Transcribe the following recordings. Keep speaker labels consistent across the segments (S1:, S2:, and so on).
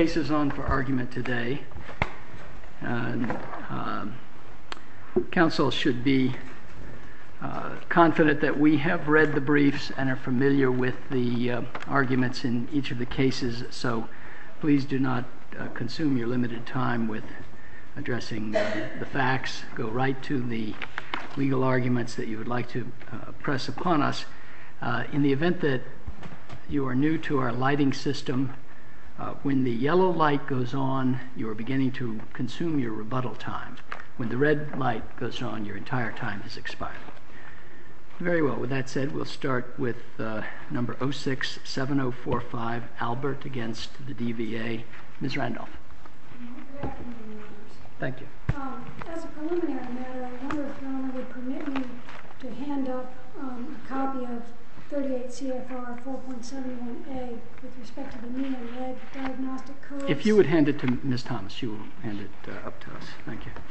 S1: Cases on for argument today. Council should be confident that we have read the briefs and are familiar with the arguments in each of the cases, so please do not consume your limited time with addressing the facts. Go right to the legal arguments that you would like to press upon us. In the event that you are new to our lighting system, when the yellow light goes on, you are beginning to consume your rebuttal time. When the red light goes on, your entire time has expired. Very well. With that said, we'll start with number 067045, Albert against the DVA. Ms. Randolph.
S2: Good afternoon, members.
S1: Thank you.
S2: As a preliminary matter, I wonder if Your Honor would permit me to hand up a copy of 38 CFR 4.71A with respect to the knee and leg diagnostic codes.
S1: If you would hand it to Ms. Thomas, she will hand it up to us. Thank you.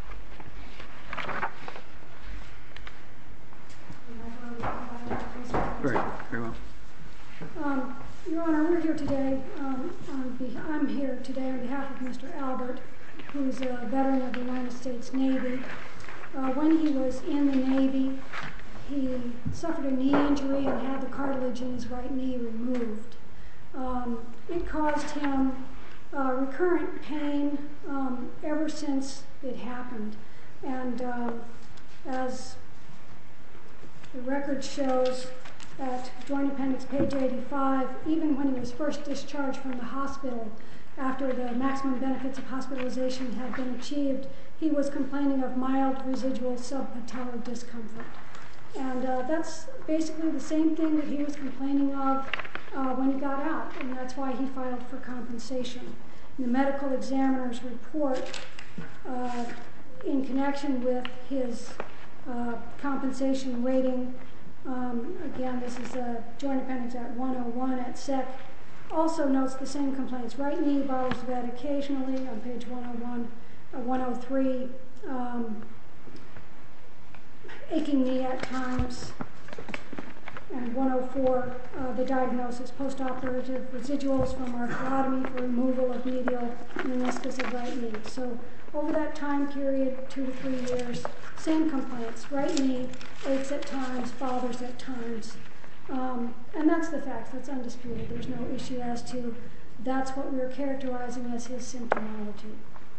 S1: Very well.
S2: Your Honor, we're here today. I'm here today on behalf of Mr. Albert, who's a veteran of the United States Navy. When he was in the Navy, he suffered a knee injury and had the cartilage in his right knee removed. It caused him recurrent pain ever since it happened. And as the record shows at Joint Appendix page 85, even when he was first discharged from the hospital after the maximum benefits of hospitalization had been achieved, he was complaining of mild residual subpatellar discomfort. And that's basically the same thing that he was complaining of when he got out, and that's why he filed for compensation. The medical examiner's report in connection with his compensation rating, again, this is a Joint Appendix at 101 at SEC, also notes the same complaints. Right knee bothers the bed occasionally on page 101, 103. Aching knee at times, and 104, the diagnosis, post-operative residuals from arthrotomy for removal of medial meniscus of right knee. So over that time period, 2 to 3 years, same complaints. Right knee aches at times, bothers at times. And that's the facts, that's undisputed. There's no issue as to that's what we're characterizing as his symptomology.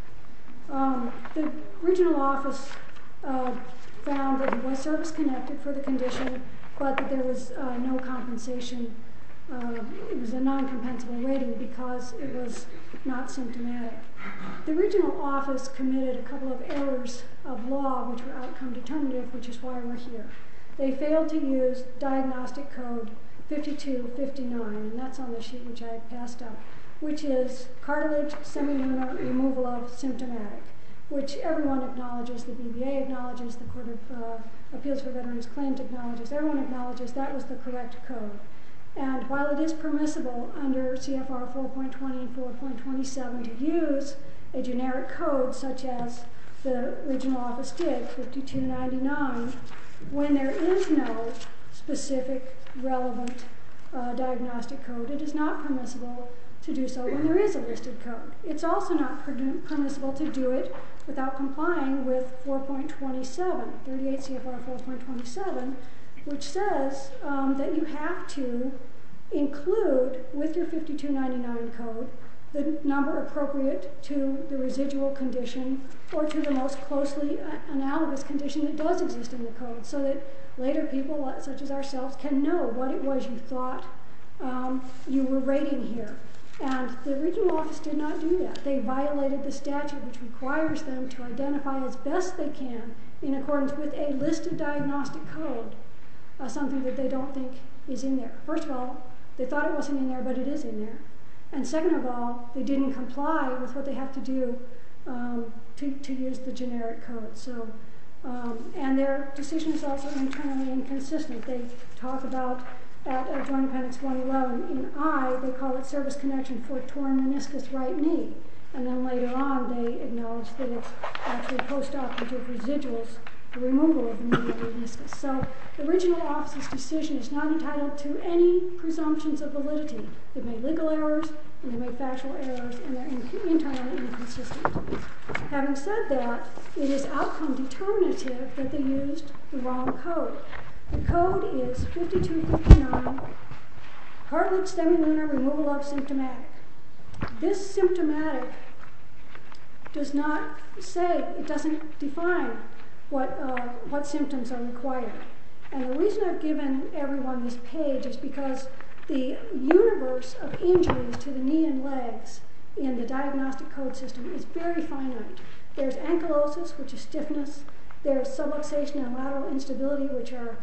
S2: The regional office found that he was service-connected for the condition, but that there was no compensation. It was a non-compensable rating because it was not symptomatic. The regional office committed a couple of errors of law which were outcome determinative, which is why we're here. They failed to use diagnostic code 5259, and that's on the sheet which I passed out, which is cartilage semilunar removal of symptomatic, which everyone acknowledges, the BVA acknowledges, the Court of Appeals for Veterans Claims acknowledges, everyone acknowledges that was the correct code. And while it is permissible under CFR 4.20 and 4.27 to use a generic code such as the regional office did, 5299, when there is no specific relevant diagnostic code, it is not permissible to do so when there is a listed code. It's also not permissible to do it without complying with 4.27, 38 CFR 4.27, which says that you have to include with your 5299 code the number appropriate to the residual condition or to the most closely analogous condition that does exist in the code, so that later people, such as ourselves, can know what it was you thought you were rating here. And the regional office did not do that. They violated the statute, which requires them to identify as best they can, in accordance with a listed diagnostic code, something that they don't think is in there. First of all, they thought it wasn't in there, but it is in there. And second of all, they didn't comply with what they have to do to use the generic code. So, and their decision is also internally inconsistent. They talk about at Joint Appendix 111, in I, they call it service connection for torn meniscus right knee. And then later on, they acknowledge that it's actually post-operative residuals the removal of the medial meniscus. So the regional office's decision is not entitled to any presumptions of validity. They've made legal errors, and they made factual errors, and they're internally inconsistent. Having said that, it is outcome determinative that they used the wrong code. The code is 5259, cartilage semilunar removal of symptomatic. This symptomatic does not say, it doesn't define what symptoms are required. And the reason I've given everyone this page is because the universe of injuries to the knee and legs in the diagnostic code system is very finite. There's ankylosis, which is stiffness. There's subluxation and lateral instability, which are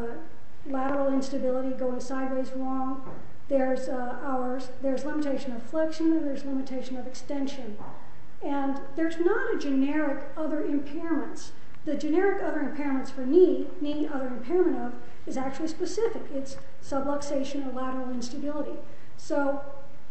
S2: lateral instability going sideways wrong. There's limitation of flexion, and there's limitation of extension. And there's not a generic other impairments. The generic other impairments for knee other impairment of, is actually specific. It's subluxation or lateral instability. So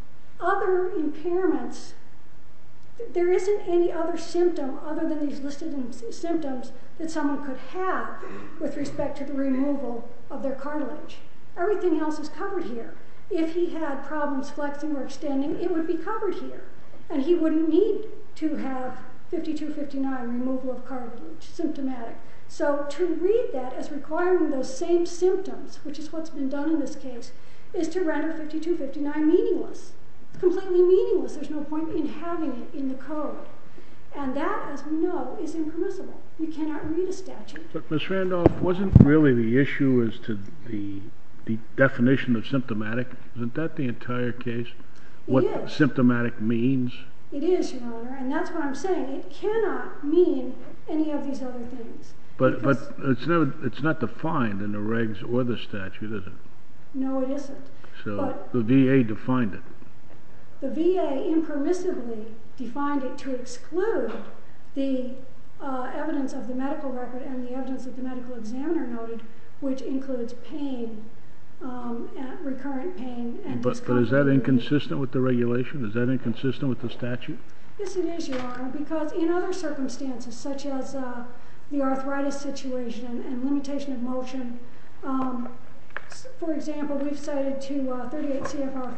S2: other impairments, there isn't any other symptom other than these listed symptoms that someone could have with respect to the removal of their cartilage. Everything else is covered here. If he had problems flexing or extending, it would be covered here. And he wouldn't need to have 5259, removal of cartilage, symptomatic. So to read that as requiring those same symptoms, which is what's been done in this case, is to render 5259 meaningless. It's completely meaningless. There's no point in having it in the code. And that, as we know, is impermissible. You cannot read a statute.
S3: But Ms. Randolph, wasn't really the issue as to the definition of symptomatic? Isn't that the entire case? What symptomatic means?
S2: It is, Your Honor, and that's what I'm saying. It cannot mean any of these other things.
S3: But it's not defined in the regs or the statute, is it?
S2: No, it isn't.
S3: So
S2: but
S3: the VA defined it.
S2: The VA impermissibly defined it to exclude the evidence of the medical record and the evidence that the medical examiner noted, which includes pain, recurrent pain, and
S3: But is that inconsistent with the regulation? Is that inconsistent with the statute?
S2: Yes, it is, Your Honor, because in other circumstances, such as the arthritis situation and limitation of motion, for example, we've cited to 38 CFR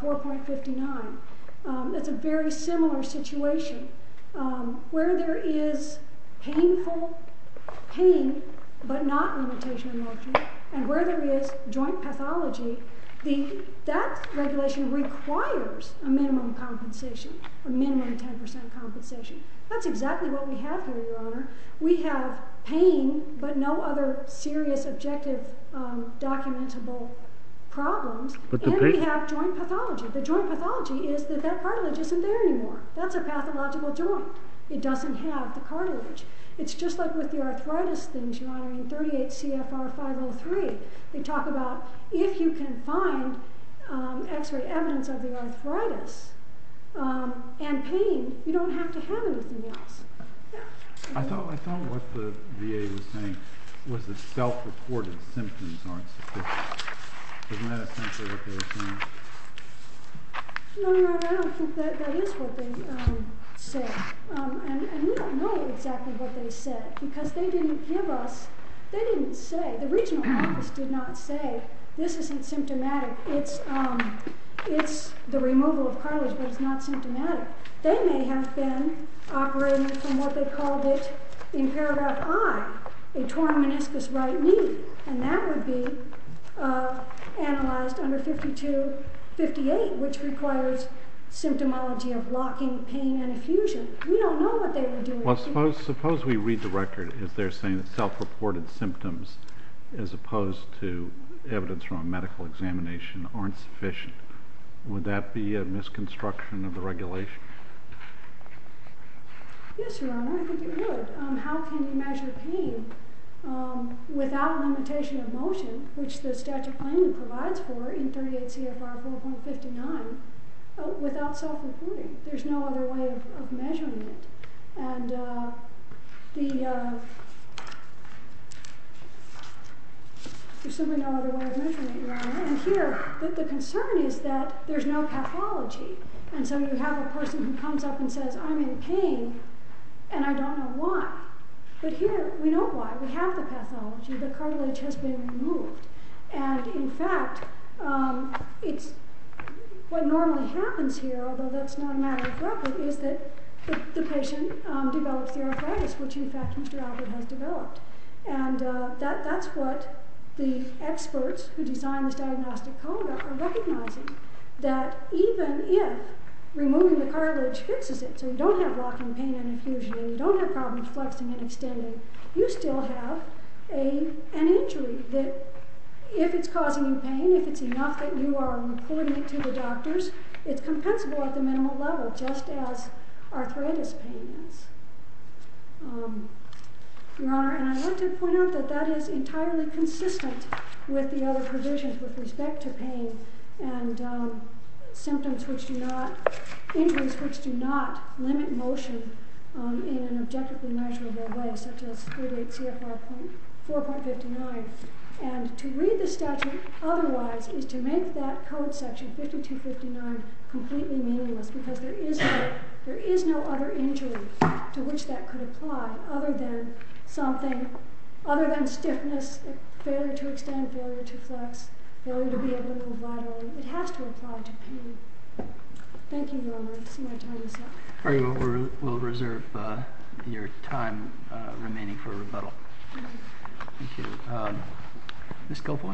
S2: 4.59. That's a very similar situation where there is painful pain, but not limitation of motion, and where there is joint pathology. That regulation requires a minimum compensation, a minimum 10% compensation. That's exactly what we have here, Your Honor. We have pain, but no other serious, objective, documentable problems, and we have joint pathology. The joint pathology is that cartilage isn't there anymore. That's a pathological joint. It doesn't have the cartilage. It's just like with the arthritis things, Your Honor, in 38 CFR 503. They talk about if you can find x-ray evidence of the arthritis and pain, you don't have to have anything else.
S4: I thought what the VA was saying was that self-reported symptoms aren't sufficient. Isn't that essentially what they were saying?
S2: No, Your Honor, I don't think that is what they said. And we don't know exactly what they said because they didn't say, the regional office did not say, this isn't symptomatic, it's the removal of cartilage, but it's not symptomatic. They may have been operating from what they called it in paragraph I, a torn meniscus right knee, and that would be analyzed under 5258, which requires symptomology of locking, pain, and effusion. We don't know what they were doing.
S4: Well, suppose we read the record as they're saying that self-reported symptoms as opposed to evidence from a medical examination aren't sufficient. Would that be a misconstruction of the regulation?
S2: Yes, Your Honor, I think it would. How can you measure pain without limitation of motion, which the statute plainly provides for in 38 CFR 4.59, without self-reporting? There's no other way of measuring it. And there's simply no other way of measuring it, Your Honor. And here, the concern is that there's no pathology. And so you have a person who comes up and says, I'm in pain, and I don't know why. But here, we know why. We have the pathology. The cartilage has been removed. And in fact, it's what normally happens here, although that's not a matter of record, is that the patient develops the arthritis, which in fact Mr. Albert has developed. And that's what the experts who designed this diagnostic code are recognizing, that even if removing the cartilage fixes it, so you don't have locking pain and effusion, and you don't have problems flexing and extending, you still have an injury that, if it's causing you pain, if it's enough that you are reporting it to the doctors, it's compensable at the minimal level, just as arthritis pain is. Your Honor, and I'd like to point out that that is entirely consistent with the other provisions with respect to pain and symptoms which do not, injuries which do not limit motion in an objectively measurable way, such as 38 CFR 4.59. And to read the statute otherwise is to make that code section 5259 completely meaningless, because there is no other injury to which that could apply other than stiffness, failure to extend, failure to flex, failure to be able to move laterally. It has to apply to pain. Thank you, Your Honor. I see my time is up.
S1: Very well. We'll reserve your time remaining for rebuttal. Thank you. Ms. Guilfoyle?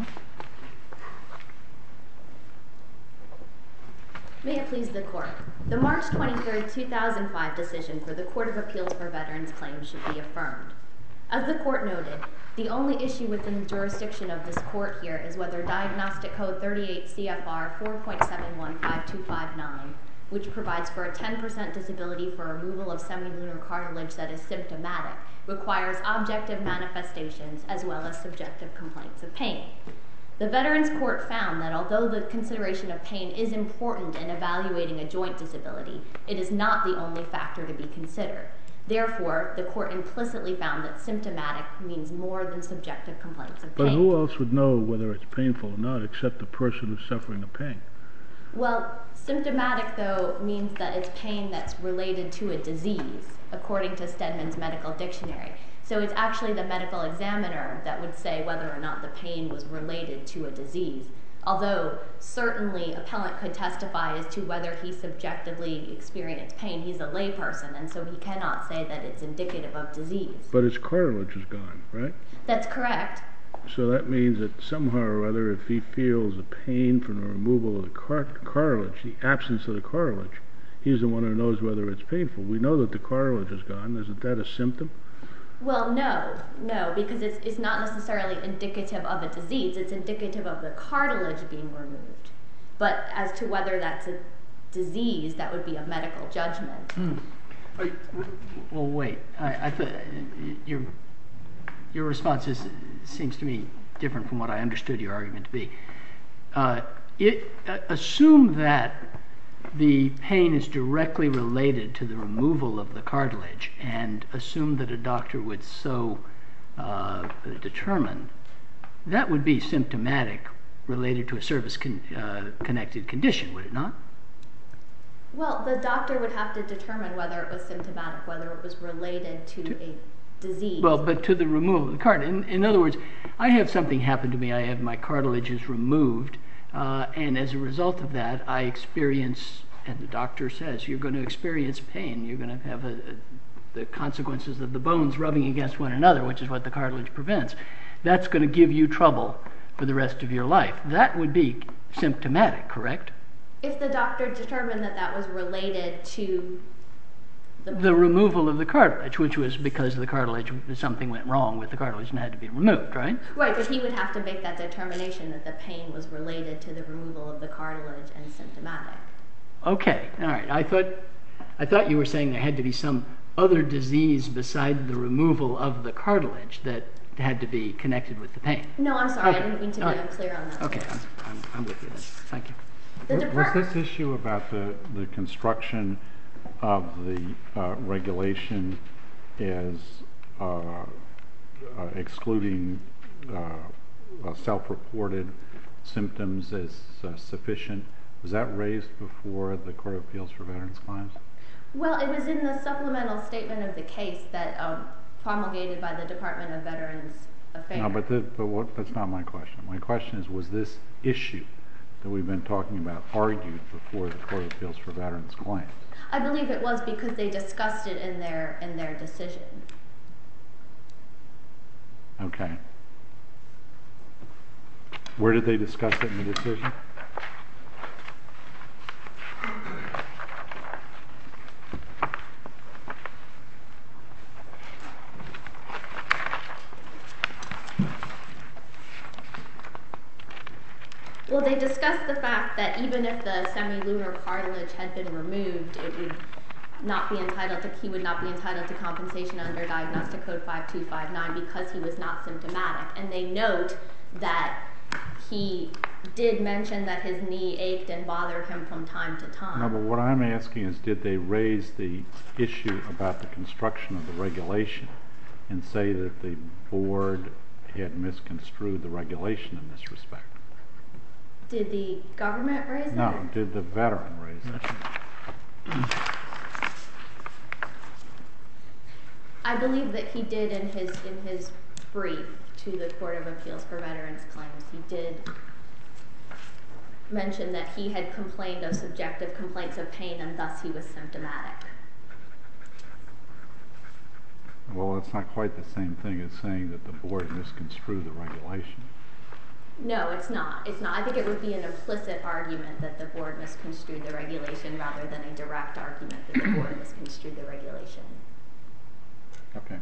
S5: May it please the Court. The March 23, 2005 decision for the Court of Appeals for Veterans Claims should be affirmed. As the Court noted, the only issue within the jurisdiction of this Court here is whether Diagnostic Code 38 CFR 4.715259, which provides for a 10% disability for removal of semilunar cartilage that is symptomatic, requires objective manifestations as well as subjective complaints of pain. The Veterans Court found that although the consideration of pain is important in evaluating a joint disability, it is not the only factor to be considered. Therefore, the Court implicitly found that symptomatic means more than subjective complaints of pain.
S3: But who else would know whether it's painful or not except the person who's suffering the pain?
S5: Well, symptomatic, though, means that it's pain that's related to a disease, according to Stedman's Medical Dictionary. So it's actually the medical examiner that would say whether or not the pain was related to a disease. Although certainly appellant could testify as to whether he subjectively experienced pain. He's a layperson, and so he cannot say that it's indicative of disease.
S3: But his cartilage is gone, right?
S5: That's correct.
S3: So that means that somehow or other, if he feels a pain from the removal of the cartilage, the absence of the cartilage, he's the one who knows whether it's painful. We know that the cartilage is gone. Isn't that a symptom?
S5: Well, no, because it's not necessarily indicative of a disease. It's indicative of the cartilage being removed. But as to whether that's a disease, that would be a medical judgment.
S1: Well, wait. I thought your response seems to me different from what I understood your argument to be. Assume that the pain is directly related to the removal of the cartilage, and assume that a doctor would so determine. That would be symptomatic related to a service-connected condition, would it not?
S5: Well, the doctor would have to determine whether it was symptomatic, whether it was related to a disease.
S1: Well, but to the removal of the cartilage. In other words, I have something happen to me. I have my cartilage is removed, and as a result of that, I experience, and the doctor says, you're going to experience pain. You're going to have the consequences of the bones rubbing against one another, which is what the cartilage prevents. That's going to give you trouble for the rest of your life. That would be symptomatic, correct?
S5: If the doctor determined that that was related to
S1: the removal of the cartilage, which was because the cartilage, something went wrong with the cartilage and had to be removed, right?
S5: Right, but he would have to make that determination that the pain was related to the removal of the cartilage and symptomatic.
S1: Okay, all right. I thought you were saying there had to be some other disease beside the removal of the cartilage that had to be connected with the pain.
S5: No, I'm sorry.
S1: Okay.
S5: I didn't mean to be unclear on that.
S1: Okay, I'm with you then. Thank you.
S4: Was this issue about the construction of the regulation as excluding self-reported symptoms as sufficient? Was that raised before the Court of Appeals for Veterans Claims?
S5: Well, it was in the supplemental statement of the case that promulgated by the Department of Veterans Affairs.
S4: No, but that's not my question. My question is, was this issue that we've been talking about argued before the Court of Appeals for Veterans Claims?
S5: I believe it was because they discussed it in their decision.
S4: Okay. Where did they discuss it in the decision?
S5: Well, they discussed the fact that even if the semilunar cartilage had been removed, he would not be entitled to compensation under Diagnostic Code 5259 because he was not symptomatic. And they note that he did mention that his knee ached and bothered him from time to time.
S4: No, but what I'm asking is, did they raise the issue about the construction of the regulation and say that the board had misconstrued the regulation in this respect?
S5: Did the government raise that?
S4: No, did the veteran raise it?
S5: I believe that he did in his brief to the Court of Appeals for Veterans Claims. He did mention that he had complained of subjective complaints of pain and thus he was symptomatic.
S4: Well, it's not quite the same thing as saying that the board misconstrued the regulation.
S5: No, it's not. It's not. I think it would be an implicit argument that the board misconstrued the regulation rather than a direct argument that the board misconstrued the regulation.
S4: Okay.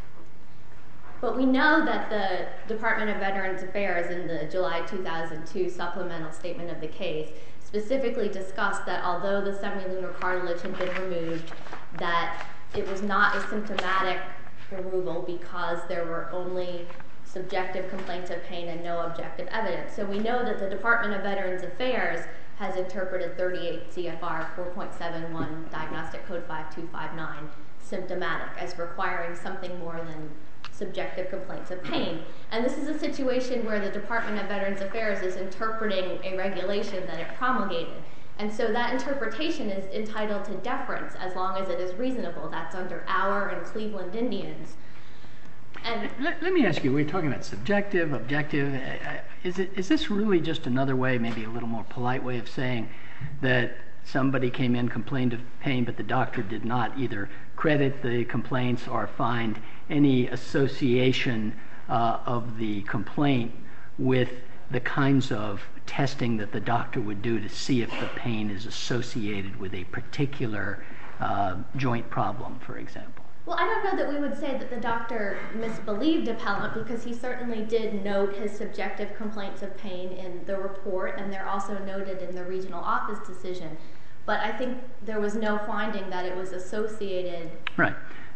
S5: But we know that the Department of Veterans Affairs in the July 2002 supplemental statement of the case specifically discussed that although the semilunar cartilage had been removed, that it was not a symptomatic removal because there were only subjective complaints of pain and no objective evidence. So we know that the Department of Veterans Affairs has interpreted 38 CFR 4.71 Diagnostic Code 5259 symptomatic as requiring something more than subjective complaints of pain. And this is a situation where the Department of Veterans Affairs is interpreting a regulation that it promulgated. And so that interpretation is entitled to deference as long as it is reasonable. That's under Auer and Cleveland Indians. And
S1: let me ask you, we're talking about subjective, objective. Is this really just another way, maybe a little more polite way of saying that somebody came in, complained of pain, but the doctor did not either credit the complaints or find any association of the complaint with the kinds of testing that the doctor would do to see if the pain is associated with a particular joint problem, for example?
S5: Well, I don't know that we would say that the doctor misbelieved appellant because he certainly did note his subjective complaints of pain in the report, and they're also noted in the regional office decision. But I think there was no finding that it was associated.
S1: Right.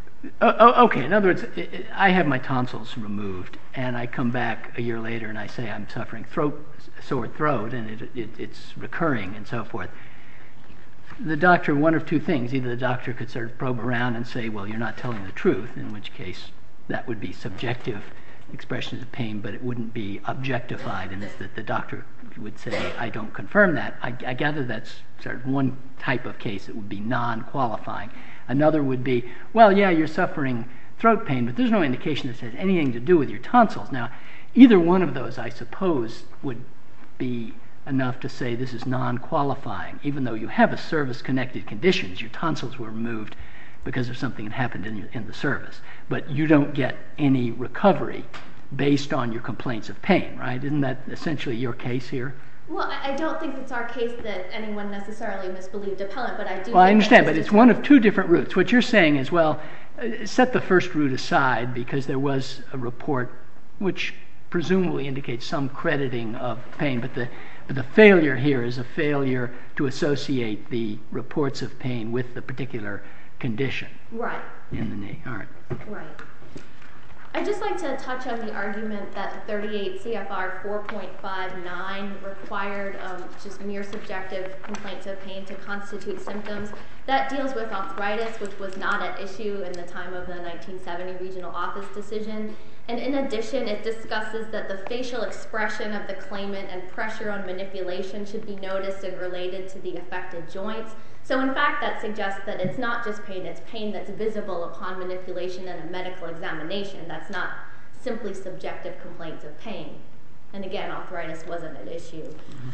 S1: Okay, in other words, I have my tonsils removed, and I come back a year later and I say I'm suffering sore throat, and it's recurring and so forth. The doctor, one of two things. Either the doctor could sort of probe around and say, well, you're not telling the truth, in which case that would be subjective expressions of pain, but it wouldn't be objectified, and that the doctor would say, I don't confirm that. I gather that's sort of one type of case that would be non-qualifying. Another would be, well, yeah, you're suffering throat pain, but there's no indication that it has anything to do with your tonsils. Now, either one of those, I suppose, would be enough to say this is non-qualifying, even though you have a service-connected conditions. Your tonsils were removed because of something that happened in the service, but you don't get any recovery based on your complaints of pain, right? Isn't that essentially your case here?
S5: Well, I don't think it's our case that anyone necessarily misbelieved appellant, but I do.
S1: Well, I understand, but it's one of two different routes. What you're saying is, well, set the first route aside because there was a report which presumably indicates some crediting of pain, but the failure here is a failure to associate the reports of pain with the particular condition.
S5: Right.
S1: In the knee. All right.
S5: Right. I'd just like to touch on the argument that 38 CFR 4.59 required just mere subjective complaints of pain to constitute symptoms. That deals with arthritis, which was not at issue in the time of the 1970 regional office decision. And in addition, it discusses that the facial expression of the claimant and pressure on manipulation should be noticed and related to the affected joints. So in fact, that suggests that it's not just pain, it's pain that's visible upon manipulation and a medical examination. That's not simply subjective complaints of pain. And again, arthritis wasn't an issue.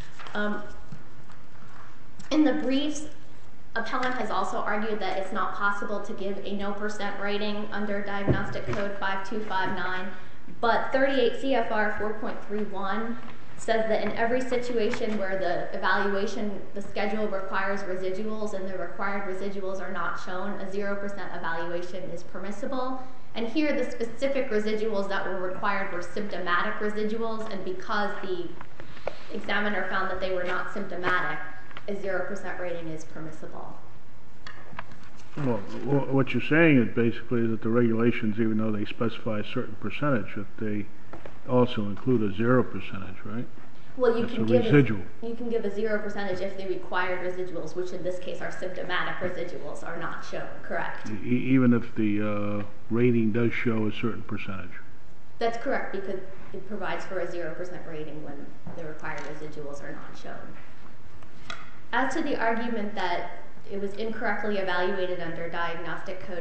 S5: In the briefs, appellant has also argued that it's not possible to give a no % rating under Diagnostic Code 5259, but 38 CFR 4.31 says that in every situation where the evaluation, the schedule requires residuals and the required residuals are not shown, a 0% evaluation is permissible. And here the specific residuals that were required were symptomatic residuals, and because the examiner found that they were not symptomatic, a 0% rating is permissible.
S3: Well, what you're saying is basically that the regulations, even though they specify a certain percentage, that they also include a 0%, right?
S5: Well, you
S3: That's
S5: can
S3: a
S5: give
S3: residual.
S5: you can give a 0% if the required residuals, which in this case are symptomatic residuals, are not shown. Correct.
S3: Even if the rating does show a certain percentage.
S5: That's correct, because it provides for a 0% rating when the required residuals are not shown. As to the argument that it was incorrectly evaluated under Diagnostic Code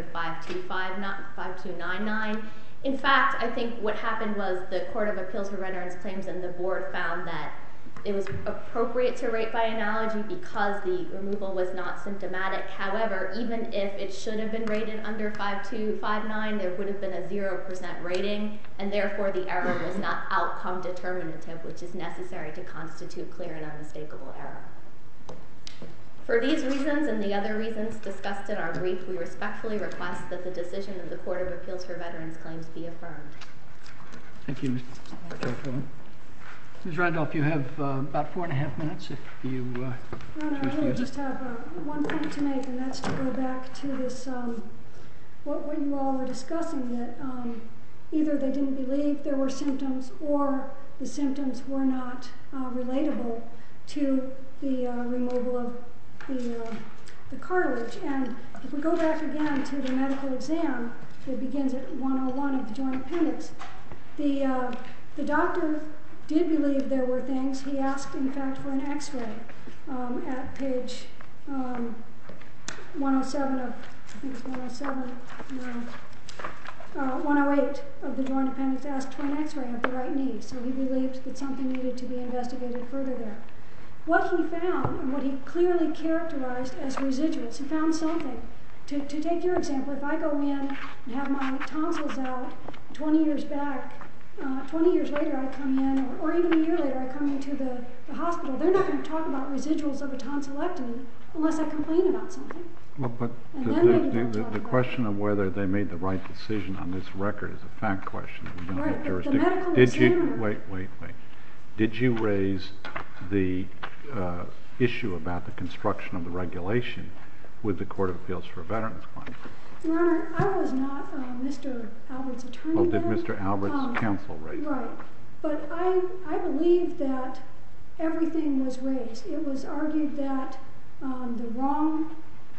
S5: 5299, in fact, I think what happened was the Court of Appeals for Veterans Claims and the board found that it was appropriate to rate by analogy because the removal was not symptomatic. However, even if it should have been rated under 5259, there would have been a 0% rating, and therefore the error was not outcome determinative, which is necessary to constitute clear and unmistakable error. For these reasons and the other reasons discussed in our brief, we respectfully request that the decision of the Court of Appeals for Veterans Claims be affirmed.
S1: Thank you, Judge Owen. Ms. Randolph, you have about 4.5 minutes if you
S2: I really just have one point to make, and that's to go back to this, what you all were discussing, that either they didn't believe there were symptoms or the symptoms were not relatable to the removal of the cartilage. And if we go back again to the medical exam that begins at 101 of the Joint Appendix, the doctor did believe there were things. He asked, in fact, for an X-ray at page 107 of, I think it's 107, no, 108 of the Joint Appendix, asked for an X-ray of the right knee. So he believed that something needed to be investigated further there. What he found, and what he clearly characterized as residuals, he found something. To take your example, if I go in and have my tonsils out 20 years back, 20 years later I come in, or even a year later I come into the hospital, they're not going to talk about residuals of a tonsillectomy unless I complain about something.
S4: Well, but the question of whether they made the right decision on this record is a fact question. We don't have jurisdiction.
S2: The medical examiner.
S4: Wait. Did you raise the issue about the construction of the regulation with the Court of Appeals for Veterans Claims?
S2: Your Honor, I was not Mr. Albert's attorney.
S4: Well, did Mr. Albert's counsel raise it?
S2: Right. But I believe that everything was raised. It was argued that the wrong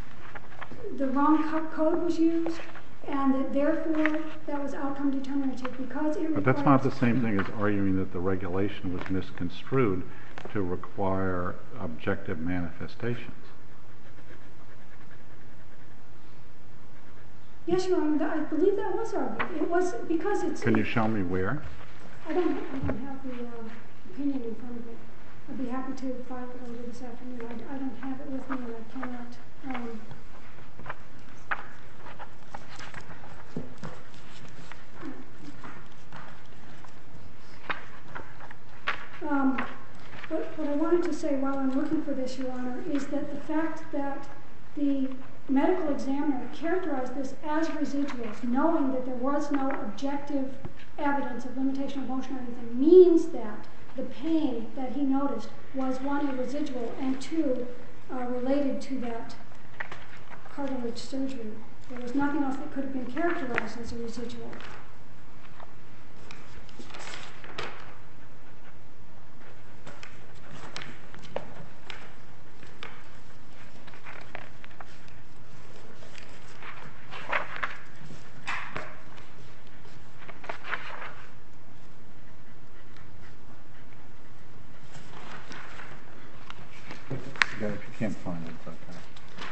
S2: code was used, and that therefore that was outcome determinative because it required...
S4: But that's not the same thing as arguing that the regulation was misconstrued to require objective manifestations.
S2: Yes, Your Honor, I believe that was argued. It was because it's...
S4: Can you show me where?
S2: I don't have the opinion in front of me. I'd be happy to file it later this afternoon. I don't have it with me, and I cannot... What I wanted to say while I'm looking for this, Your Honor, is that the fact that the medical examiner characterized this as residuals, knowing that there was no objective evidence of limitation of motion or anything, means that the pain that he noticed was, one, a residual, and two, related to that cartilage surgery. There was nothing else that could have been characterized as a residual.
S4: Yeah, if you can't find it, it's okay.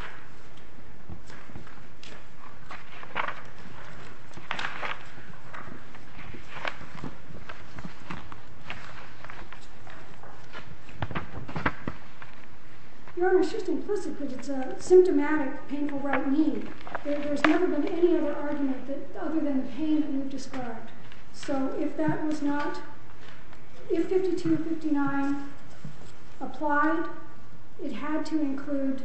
S2: Honor, it's just implicit that it's a symptomatic painful right knee. There's never been any other argument that, other than the pain that we've described. So if that was not, if 5259 applied, it had to include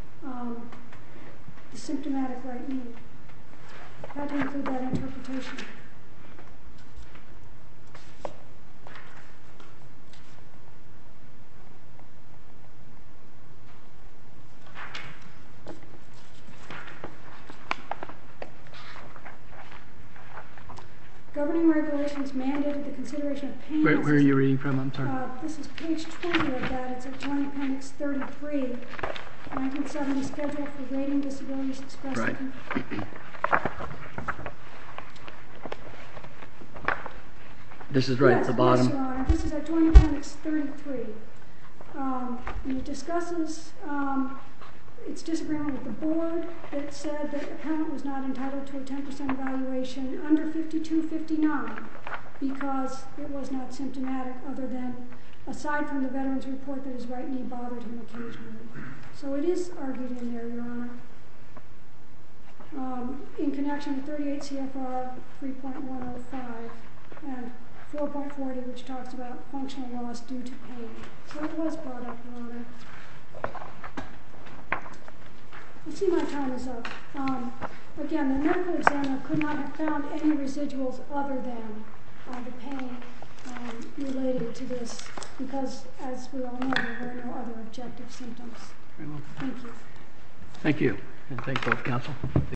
S2: the symptomatic right knee. It had to include that interpretation. Governing regulations mandated the consideration of pain.
S1: Where are you reading from? I'm sorry.
S2: This is page 20 of that. It's at Joint Appendix 33, 1970 Schedule for Rating Disabilities Expressed.
S1: Right. This is right at the bottom.
S2: Yes, Your Honor. This is at Joint Appendix 33. And it discusses its disagreement with the board that said that the appellant was not entitled to a 10% evaluation under 5259 because it was not symptomatic other than, aside from the veteran's report that his right knee bothered him occasionally. So it is argued in there, Your Honor, in connection with 38 CFR 3.105 and 4.40, which talks about functional loss due to pain. So it was brought up, Your Honor. I see my time is up. Again, the medical examiner could not have found any residuals other than the pain related to this because, as we all know, there were no other objective symptoms.
S1: Very well.
S2: Thank you.
S1: Thank you, and thank both counsel.